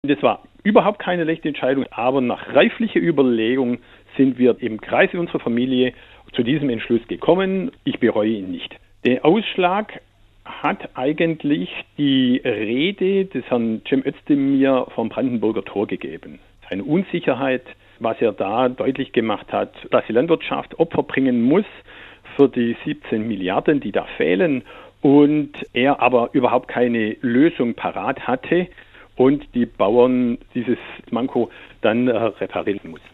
Das war überhaupt keine leichte Entscheidung, aber nach reiflicher Überlegung sind wir im Kreise unserer Familie zu diesem Entschluss gekommen. Ich bereue ihn nicht. Den Ausschlag hat eigentlich die Rede des Herrn Cem Özdemir vom Brandenburger Tor gegeben. Seine Unsicherheit, was er da deutlich gemacht hat, dass die Landwirtschaft Opfer bringen muss für die 17 Milliarden, die da fehlen, und er aber überhaupt keine Lösung parat hatte und die Bauern dieses Manko dann reparieren mussten.